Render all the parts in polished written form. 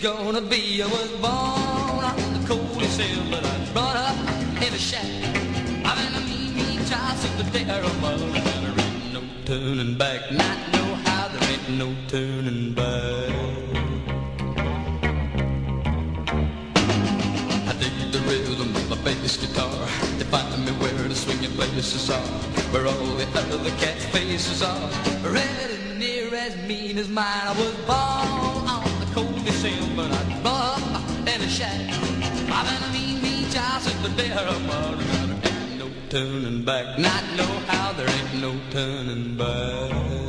gonna be. I was born on the cold December, but I was brought up in a shack. I'm in a mean child since the day I was born. And there ain't no turning back, not know how, there ain't no turning back. I dig the rhythm of my bass guitar. They find me where the swinging places are, where all the other cat faces are. Red and near as mean as mine. I was born on the cold December, I was brought up in a shack. I've been a mean child since the day I was born. There ain't no turning back, not know how, there ain't no turning back.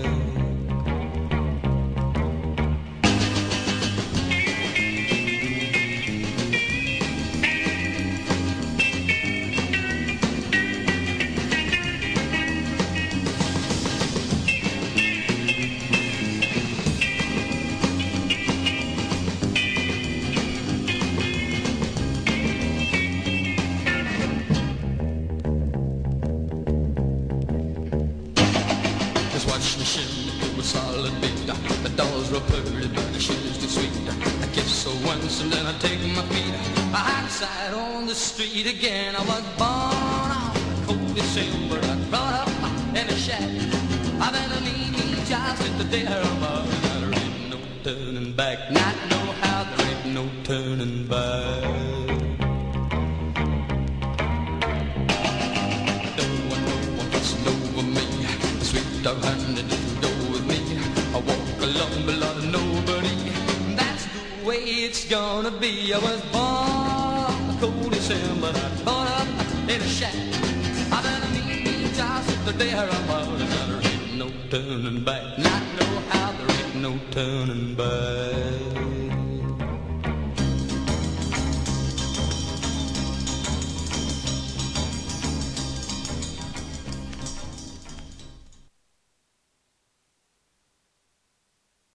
Solid beat. The dolls were pretty, but the shoes too sweet. I kiss her once and then I take my feet outside on the street again. I was born on a cold December, I was brought up in a shack. I've been a mean child since the day I was born. There ain't no turning back, not know how, there ain't no turning back. Don't want no one fussing over me. The sweet dog honey didn't go with me. I walk along below nobody. That's the way it's gonna be. I was born a cold December, I was born up in a shack. I've been a mean child since the day I was born. There ain't no turning back, not know how, there ain't no turning back.